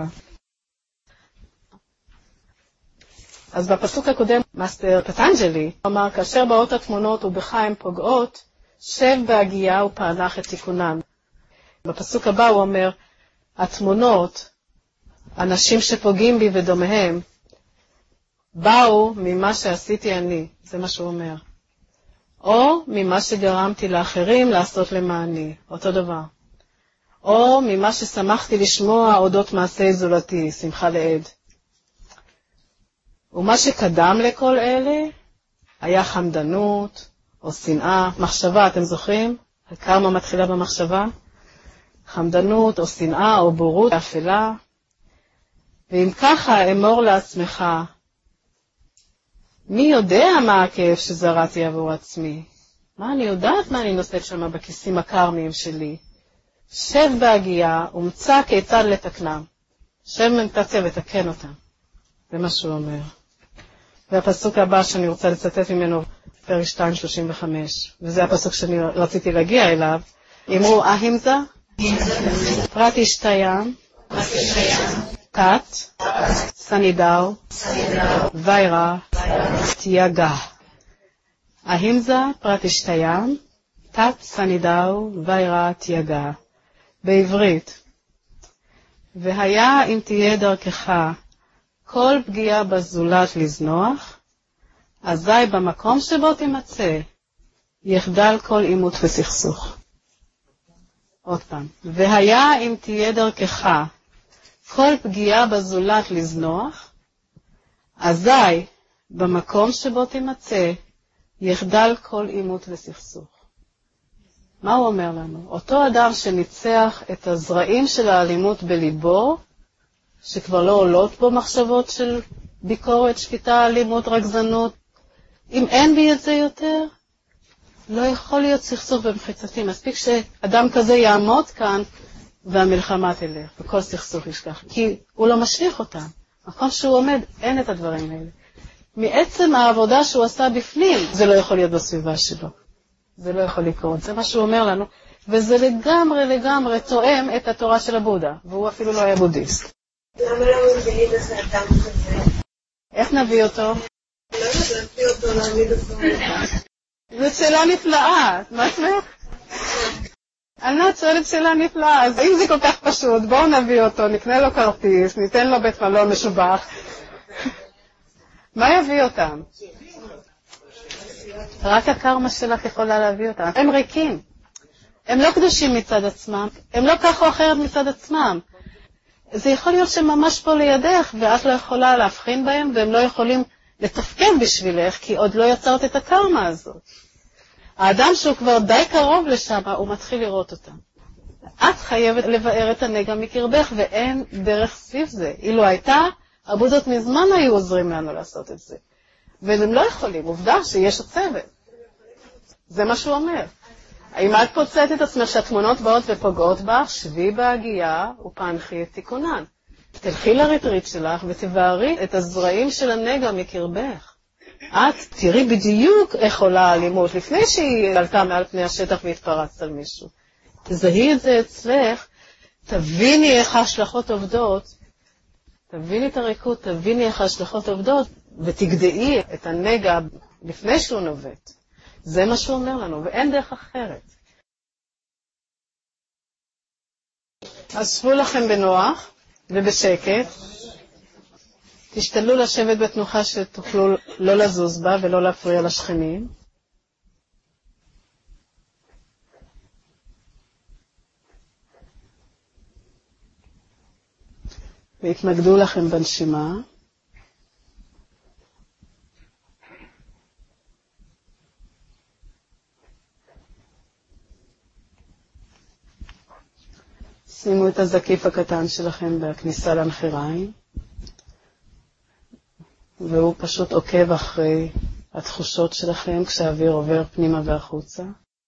אז בפסוק הקודם, מאסטר פטנג'לי אמר, כאשר באות התמונות ובך הן פוגעות, שב בהגיעה ופענח את תיקונן. בפסוק הבא הוא אומר, התמונות, אנשים שפוגעים בי ודומיהם, באו ממה שעשיתי אני, זה מה שהוא אומר. או ממה שגרמתי לאחרים לעשות למעני, אותו דבר. או ממה ששמחתי לשמוע אודות מעשי זולתי, שמחה לעד. ומה שקדם לכל אלה היה חמדנות או שנאה, מחשבה, אתם זוכרים? הקרמה מתחילה במחשבה. חמדנות או שנאה או בורות אפלה. ואם ככה אמור לעצמך, מי יודע מה הכאב שזרעתי עבור עצמי? מה אני יודעת מה אני נושאת שם בכיסים הקרמיים שלי? שב בהגיעה ומצא כיצד לתקנם. שב מנתציה ותקן אותם. זה מה שהוא אומר. והפסוק הבא שאני רוצה לצטט ממנו, פרק שתיים שלושים וחמש, וזה הפסוק שאני רציתי להגיע אליו, אמרו אהימזה, פרט ישתיים, תת, סנידאו, ויירה, תיאגה. אהימזה, פרט ישתיים, תת, סנידאו, ויירה, תיאגה. בעברית, והיה אם תהיה דרכך, כל פגיעה בזולת לזנוח, אזי במקום שבו תימצא, יחדל כל עימות וסכסוך. עוד פעם. והיה אם תהיה דרכך, כל פגיעה בזולת לזנוח, אזי במקום שבו תימצא, יחדל כל עימות וסכסוך. מה הוא אומר לנו? אותו אדם שניצח את הזרעים של האלימות בליבו, שכבר לא עולות בו מחשבות של ביקורת, שפיטה, אלימות, רגזנות. אם אין בי את זה יותר, לא יכול להיות סכסוך במחיצתי. מספיק שאדם כזה יעמוד כאן והמלחמה תלך, וכל סכסוך ישכח. כי הוא לא משליך אותם. מקום שהוא עומד, אין את הדברים האלה. מעצם העבודה שהוא עשה בפנים, זה לא יכול להיות בסביבה שלו. זה לא יכול לקרות. זה מה שהוא אומר לנו. וזה לגמרי לגמרי תואם את התורה של הבודה. והוא אפילו לא היה בודיסט. למה לא מביאים את האדם כזה? איך נביא אותו? לא יודעת להביא אותו, להעמיד אותו. זו שאלה נפלאה, מה שמך? ענת שואלת שאלה נפלאה, אז אם זה כל כך פשוט, בואו נביא אותו, נקנה לו כרטיס, ניתן לו בית מלון משובח. מה יביא אותם? רק הקרמה שלך יכולה להביא אותם. הם ריקים. הם לא קדושים מצד עצמם, הם לא כך או אחרת מצד עצמם. זה יכול להיות שממש פה לידך, ואת לא יכולה להבחין בהם, והם לא יכולים לתפקד בשבילך, כי עוד לא יצרת את הקרמה הזאת. האדם שהוא כבר די קרוב לשם, הוא מתחיל לראות אותם. את חייבת לבאר את הנגע מקרבך, ואין דרך סביב זה. אילו הייתה, הבודות מזמן היו עוזרים לנו לעשות את זה. והם לא יכולים, עובדה שיש הצוות. זה מה שהוא אומר. אם את פוצעת את עצמך שהתמונות באות ופוגעות בך, שבי בהגיעה ופענחי את תיקונן. תלכי לריטריט שלך ותבארי את הזרעים של הנגע מקרבך. את תראי בדיוק איך עולה האלימות, לפני שהיא עלתה מעל פני השטח והתפרצת על מישהו. תזהי את זה אצלך, תביני איך ההשלכות עובדות, תביני את הריקוד, תביני איך ההשלכות עובדות, ותגדעי את הנגע לפני שהוא נובט. זה מה שהוא אומר לנו, ואין דרך אחרת. אז שבו לכם בנוח ובשקט. תשתדלו לשבת בתנוחה שתוכלו לא לזוז בה ולא להפריע לשכנים. והתמקדו לכם בנשימה. שימו את הזקיף הקטן שלכם בכניסה לנחיריים, והוא פשוט עוקב אחרי התחושות שלכם כשהאוויר עובר פנימה והחוצה.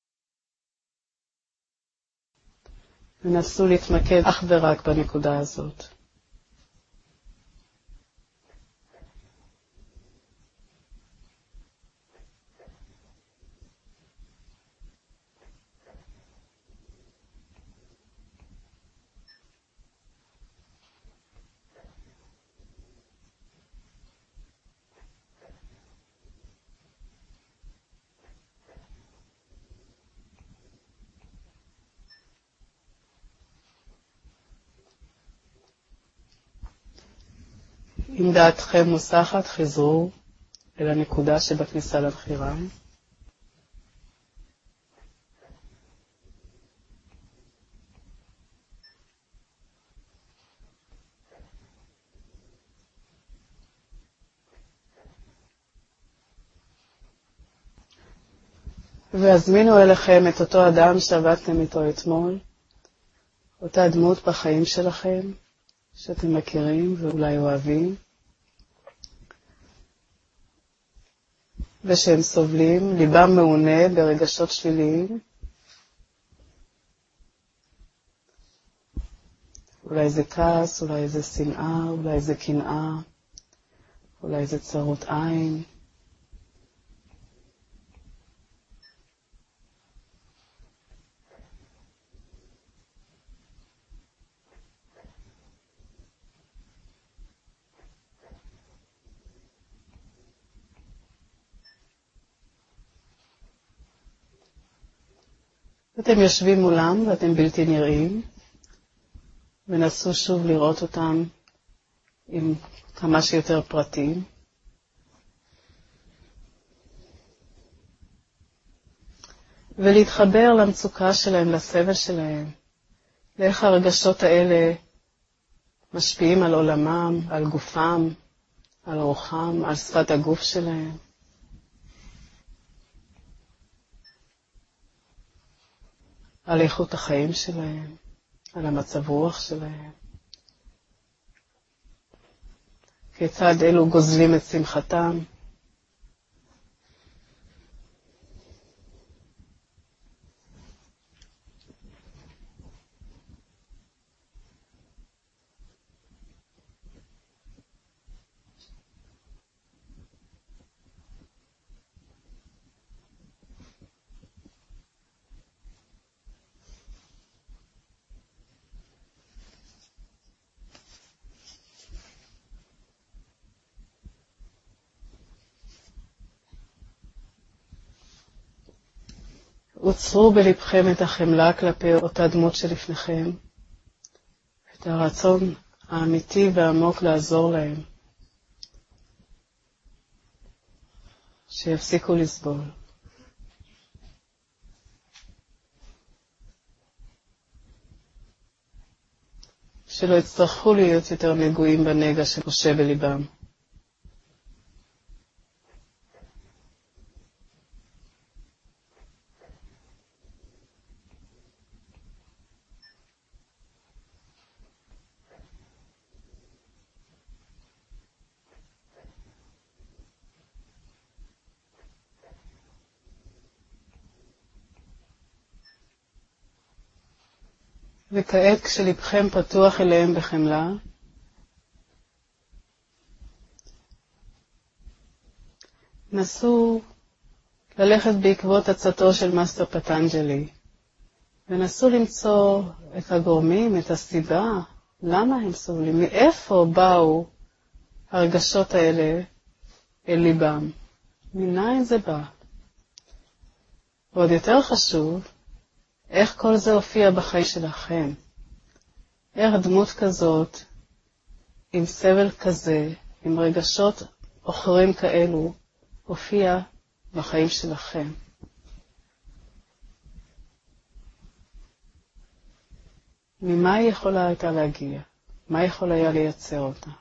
ונסו להתמקד אך ורק בנקודה הזאת. אם דעתכם מוסחת, חזרו אל הנקודה שבכניסה לנחיריים. והזמינו אליכם את אותו אדם שעבדתם איתו אתמול, אותה דמות בחיים שלכם, שאתם מכירים ואולי אוהבים, ושהם סובלים, ליבם מעונה ברגשות שליליים. אולי זה כעס, אולי זה שנאה, אולי זה קנאה, אולי זה צרות עין. אתם יושבים מולם ואתם בלתי נראים, ונסו שוב לראות אותם עם כמה שיותר פרטים. ולהתחבר למצוקה שלהם, לסבל שלהם, לאיך הרגשות האלה משפיעים על עולמם, על גופם, על רוחם, על שפת הגוף שלהם. על איכות החיים שלהם, על המצב רוח שלהם. כיצד אלו גוזלים את שמחתם. עוצרו בלבכם את החמלה כלפי אותה דמות שלפניכם, את הרצון האמיתי והעמוק לעזור להם, שיפסיקו לסבול. שלא יצטרכו להיות יותר נגועים בנגע שקשה בליבם. וכעת כשלבכם פתוח אליהם בחמלה, נסו ללכת בעקבות עצתו של מאסטר פטנג'לי, ונסו למצוא את הגורמים, את הסיבה, למה הם סובלים, מאיפה באו הרגשות האלה אל ליבם, מניין זה בא. ועוד יותר חשוב, איך כל זה הופיע בחיים שלכם. איך דמות כזאת, עם סבל כזה, עם רגשות אוכרים כאלו, הופיע בחיים שלכם. ממה היא יכולה הייתה להגיע? מה יכול היה לייצר אותה?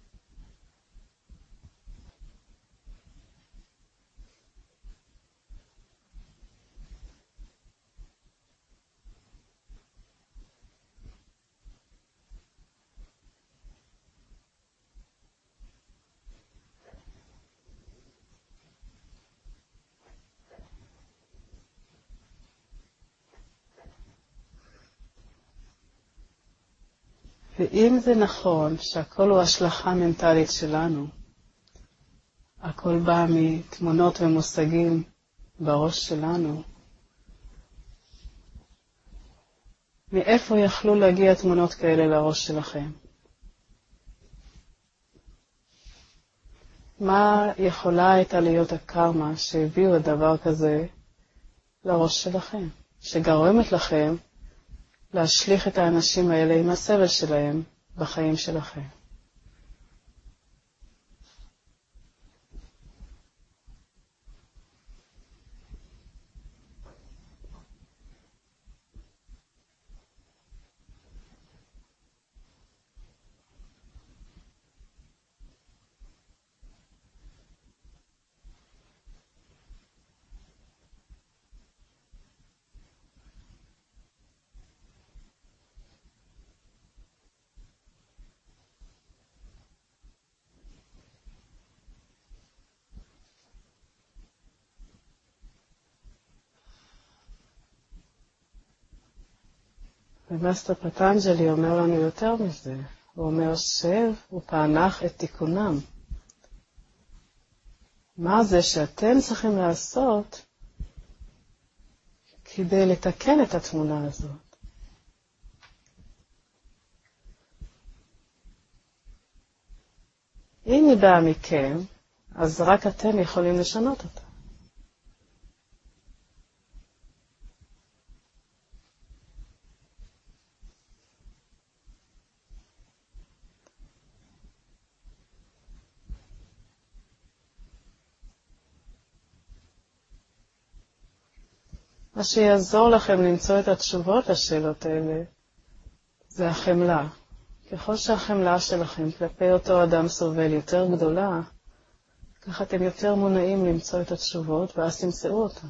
ואם זה נכון שהכל הוא השלכה מנטלית שלנו, הכל בא מתמונות ומושגים בראש שלנו, מאיפה יכלו להגיע תמונות כאלה לראש שלכם? מה יכולה הייתה להיות הקרמה שהביאו את דבר כזה לראש שלכם, שגורמת לכם להשליך את האנשים האלה עם הסבל שלהם בחיים שלכם? ומאסטר פטנג'לי אומר לנו יותר מזה. הוא אומר שב ופענח את תיקונם. מה זה שאתם צריכים לעשות כדי לתקן את התמונה הזאת? אם היא באה מכם, אז רק אתם יכולים לשנות אותה. מה שיעזור לכם למצוא את התשובות לשאלות האלה, זה החמלה. ככל שהחמלה שלכם כלפי אותו אדם סובל יותר גדולה, ככה אתם יותר מונעים למצוא את התשובות, ואז תמצאו אותה.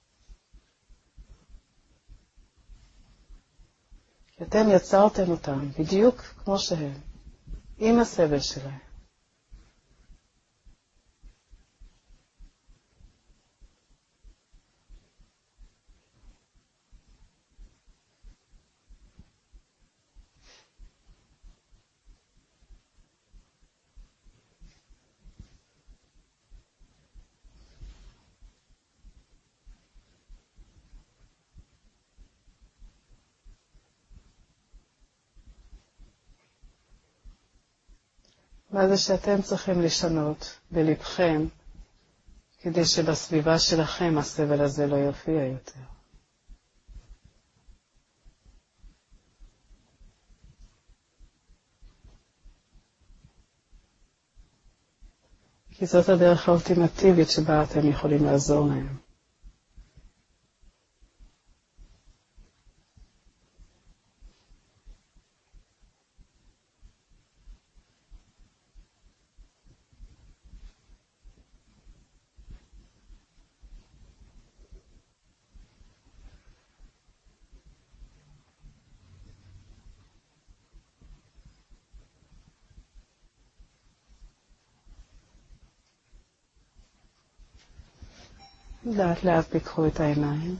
כי אתם יצרתם אותם בדיוק כמו שהם, עם הסבל שלהם. מה זה שאתם צריכים לשנות בלבכם, כדי שבסביבה שלכם הסבל הזה לא יופיע יותר. כי זאת הדרך האולטימטיבית שבה אתם יכולים לעזור להם. לאט לאט פיקחו את העיניים.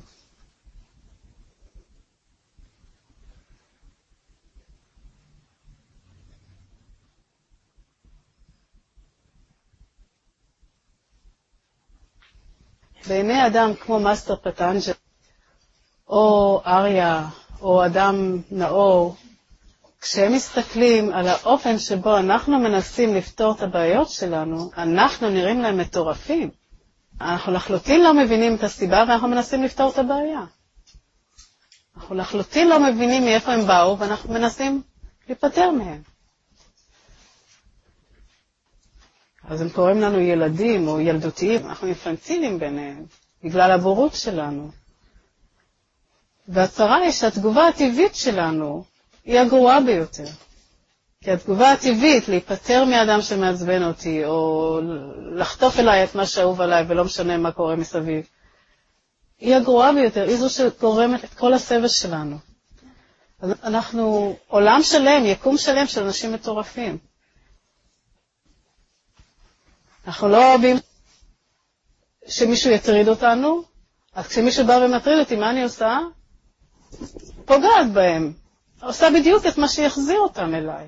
בעיני אדם כמו מאסטר פטנג'לי, או אריה, או אדם נאור, כשהם מסתכלים על האופן שבו אנחנו מנסים לפתור את הבעיות שלנו, אנחנו נראים להם מטורפים. אנחנו לחלוטין לא מבינים את הסיבה, ואנחנו מנסים לפתור את הבעיה. אנחנו לחלוטין לא מבינים מאיפה הם באו, ואנחנו מנסים להיפטר מהם. אז הם קוראים לנו ילדים או ילדותיים, אנחנו אינפנטיליים ביניהם, בגלל הבורות שלנו. והצרה היא שהתגובה הטבעית שלנו היא הגרועה ביותר. כי התגובה הטבעית להיפטר מאדם שמעצבן אותי, או לחטוף אליי את מה שאהוב עליי ולא משנה מה קורה מסביב, היא הגרועה ביותר, היא זו שגורמת את כל הסבל שלנו. אז אנחנו עולם שלם, יקום שלם של אנשים מטורפים. אנחנו לא אוהבים שמישהו יטריד אותנו, אז כשמישהו בא ומטריד אותי, מה אני עושה? פוגעת בהם. עושה בדיוק את מה שיחזיר אותם אליי.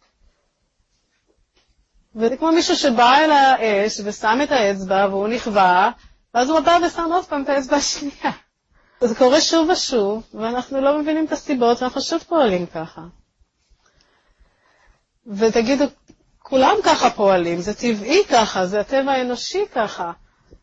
וזה כמו מישהו שבא אל האש ושם את האצבע והוא נכווה, ואז הוא בא ושם עוד פעם את האצבע השנייה. זה קורה שוב ושוב, ואנחנו לא מבינים את הסיבות, ואנחנו שוב פועלים ככה. ותגידו, כולם ככה פועלים, זה טבעי ככה, זה הטבע האנושי ככה.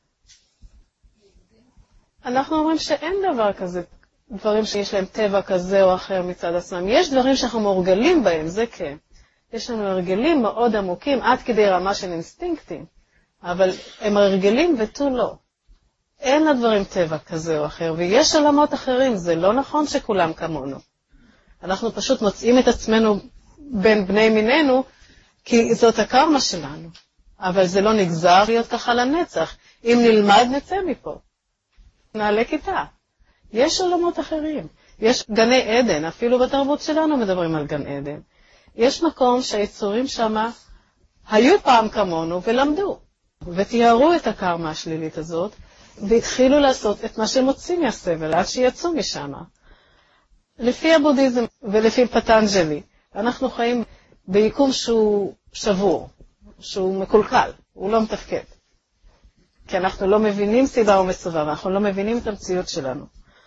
אנחנו אומרים שאין דבר כזה, דברים שיש להם טבע כזה או אחר מצד עצמם. יש דברים שאנחנו מורגלים בהם, זה כן. יש לנו הרגלים מאוד עמוקים, עד כדי רמה של אינסטינקטים, אבל הם הרגלים ותו לא. אין לדברים טבע כזה או אחר, ויש עולמות אחרים, זה לא נכון שכולם כמונו. אנחנו פשוט מוצאים את עצמנו בין בני מיננו, כי זאת הקרמה שלנו. אבל זה לא נגזר להיות ככה לנצח. אם נלמד, נצא מפה. נעלה כיתה. יש עולמות אחרים. יש גני עדן, אפילו בתרבות שלנו מדברים על גן עדן. יש מקום שהיצורים שם היו פעם כמונו ולמדו, ותיארו את הקרמה השלילית הזאת, והתחילו לעשות את מה שהם מוצאים מהסבל, עד שיצאו משם. לפי הבודהיזם ולפי פטנג'לי, אנחנו חיים ביקום שהוא שבור, שהוא מקולקל, הוא לא מתפקד. כי אנחנו לא מבינים סיבה ומסובב, אנחנו לא מבינים את המציאות שלנו.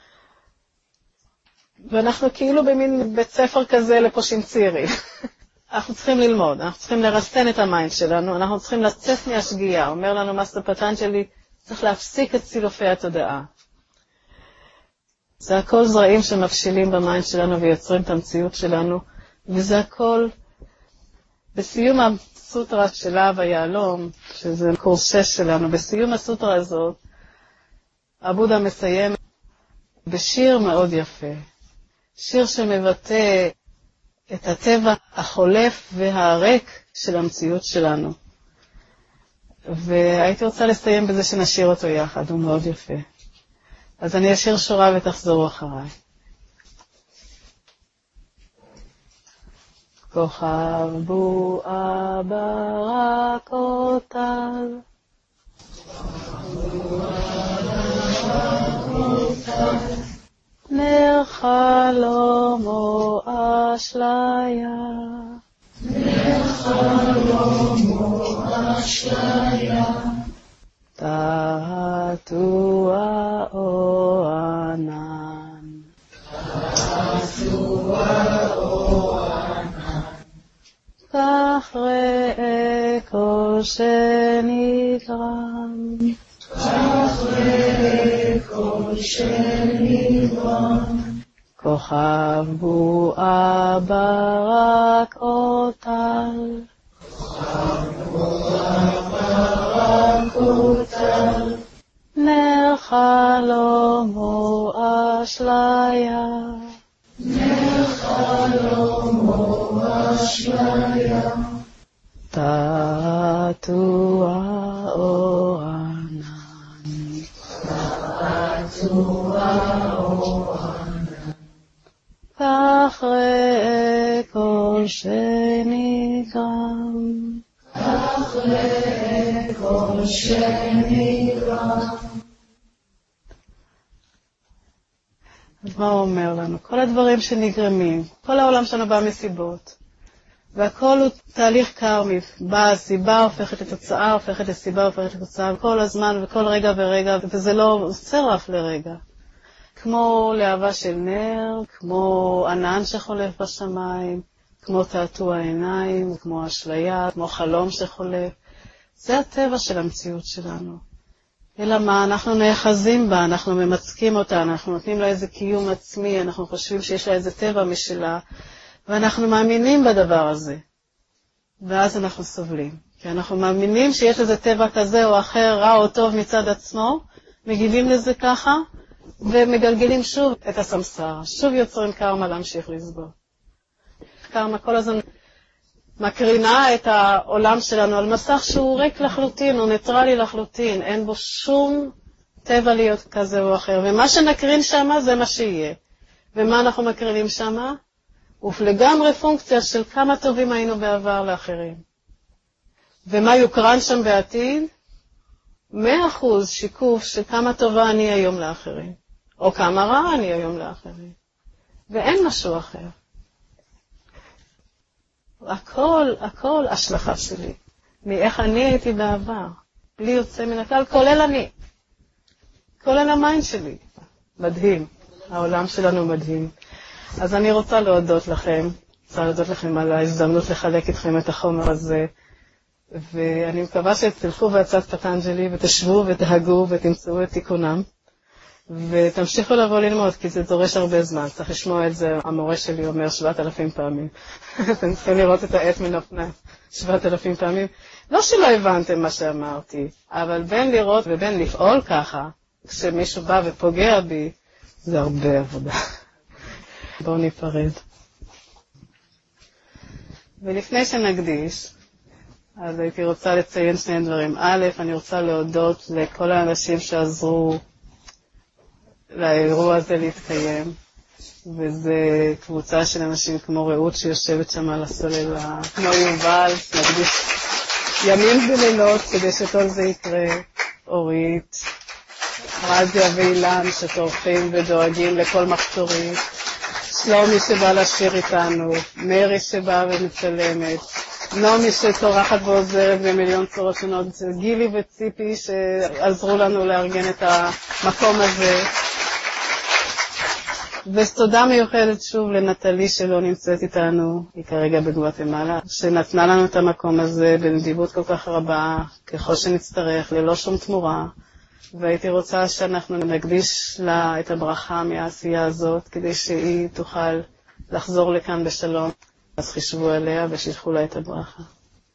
ואנחנו כאילו במין בית ספר כזה לפושעים צעירים. אנחנו צריכים ללמוד, אנחנו צריכים לרסן את המיינד שלנו, אנחנו צריכים לצאת מהשגיאה. אומר לנו מאסטר פטנג'לי, צריך להפסיק את סילופי התודעה. זה הכל זרעים שמפשילים במיינד שלנו ויוצרים את המציאות שלנו, וזה הכל בסיום הסוטרה של להב היהלום, שזה קורס שש שלנו, בסיום הסוטרה הזאת, הבודה מסיים בשיר מאוד יפה. שיר שמבטא את הטבע החולף והריק של המציאות שלנו. והייתי רוצה לסיים בזה שנשיר אותו יחד, הוא מאוד יפה. אז אני אשיר שורה ותחזרו אחריי. כוכב בואה ברק אותל, נר חלום או אשליה, נר חלום או אשליה, תעתוע או ענן, תעתוע או ענן, כך ראה כל שנגרם, כך ראה כל שנגרם, כוכב בואה ברק אותל, כוכב בואה ברק אותל, נר חלום או אשליה, נר חלום או אשליה, תעתוע או ענן, תעתוע או ענן, כך ראה כל שנגרם, כך ראה כל שנגרם. אז מה הוא אומר לנו? כל הדברים שנגרמים, כל העולם שלנו בא מסיבות, והכל הוא תהליך קרמי, באה הסיבה, הופכת לתוצאה, הופכת לסיבה, הופכת לתוצאה, כל הזמן וכל רגע ורגע, וזה לא צירף לרגע. כמו להבה של נר, כמו ענן שחולף בשמיים, כמו תעתוע העיניים, כמו אשליה, כמו חלום שחולף. זה הטבע של המציאות שלנו. אלא מה? אנחנו נאחזים בה, אנחנו ממצקים אותה, אנחנו נותנים לה איזה קיום עצמי, אנחנו חושבים שיש לה איזה טבע משלה, ואנחנו מאמינים בדבר הזה. ואז אנחנו סובלים. כי אנחנו מאמינים שיש איזה טבע כזה או אחר, רע או טוב מצד עצמו, מגיבים לזה ככה, ומגלגלים שוב את הסמסרה. שוב יוצרים קרמה להמשיך לסבול. קרמה כל הזמן מקרינה את העולם שלנו על מסך שהוא ריק לחלוטין, הוא ניטרלי לחלוטין, אין בו שום טבע להיות כזה או אחר. ומה שנקרין שמה זה מה שיהיה. ומה אנחנו מקרינים שמה? ולגמרי פונקציה של כמה טובים היינו בעבר לאחרים. ומה יוקרן שם בעתיד? מאה אחוז שיקוף של כמה טובה אני היום לאחרים. או כמה רע אני היום לאחרים. ואין משהו אחר. הכל, הכל השלכה שלי. מאיך אני הייתי בעבר. בלי יוצא מן הכלל, כולל אני. כולל המיינד שלי. מדהים. העולם שלנו מדהים. אז אני רוצה להודות לכם. רוצה להודות לכם על ההזדמנות לחלק איתכם את החומר הזה. ואני מקווה שתלכו בהצד פטנג'לי ותשבו ותהגו ותמצאו את תיקונם. ותמשיכו לבוא ללמוד, כי זה דורש הרבה זמן. צריך לשמוע את זה, המורה שלי אומר שבעת אלפים פעמים. אתם צריכים לראות את העת מן הפני, שבעת אלפים פעמים. לא שלא הבנתם מה שאמרתי, אבל בין לראות ובין לפעול ככה, כשמישהו בא ופוגע בי, זה הרבה עבודה. בואו ניפרד. ולפני שנקדיש, אז הייתי רוצה לציין שני דברים. א', אני רוצה להודות לכל האנשים שעזרו לאירוע הזה להתקיים, וזה קבוצה של אנשים כמו רעות שיושבת שם על הסוללה, כמו יובל, נקדיש ימים ולילות כדי שכל זה יקרה, אורית, רזיה ואילן שטורחים ודואגים לכל מחצורית, שלומי שבא לשיר איתנו, מרי שבא ומצלמת, נעמי שטורחת ועוזרת במיליון צורות שונות, גילי וציפי שעזרו לנו לארגן את המקום הזה, ותודה מיוחדת שוב לנטלי שלא נמצאת איתנו, היא כרגע בגואטמלה, שנתנה לנו את המקום הזה בנדיבות כל כך רבה, ככל שנצטרך, ללא שום תמורה, והייתי רוצה שאנחנו נקדיש לה את הברכה מהעשייה הזאת, כדי שהיא תוכל לחזור לכאן בשלום. אז חישבו עליה ושילחו לה את הברכה.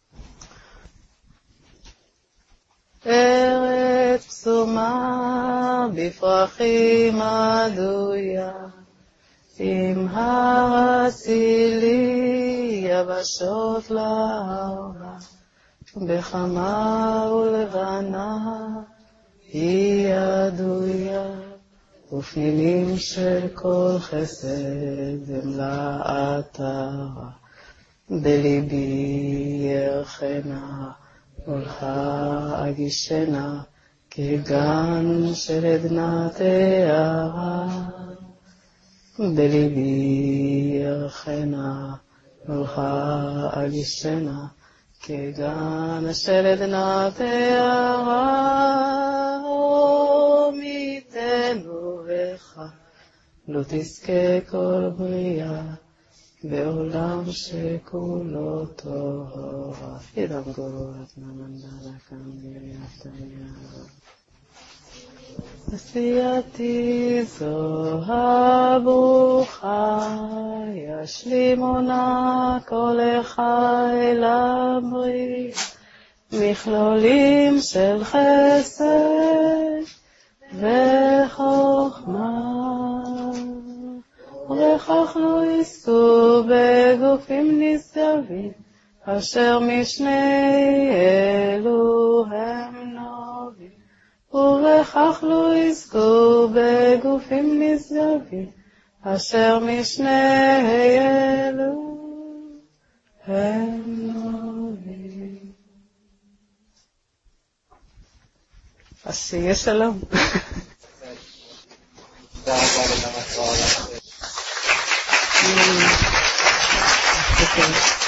ארץ פסומה בפרחים עדויה, עם הר אצילי יבשות לערבה, בחמה ולבנה היא עדויה, ופנינים של כל חסד אמלאת הרע, בליבי ירחנה ולכה אגישנה, כגן של עדנה תארה. בליבי ירחנה ולכה אגישנה, כגן של עדנה תארה. מיתנו לך לא תזכה כל בריאה, בעולם שכולו טוב. ידם גורת נמנדה לכאן ויפתניה. עשייתי זו הברוכה, ישלימונה כל חי לבריא, מכלולים של חסד וחוכמה, וכך לא יזכו בגופים נשגבים, אשר משני אלו הם נובים. ובכך לא יזכו בגופים נשגבים, אשר משני אלו הם נובים. אז שיהיה שלום. תודה רבה לך. Mm. Okay.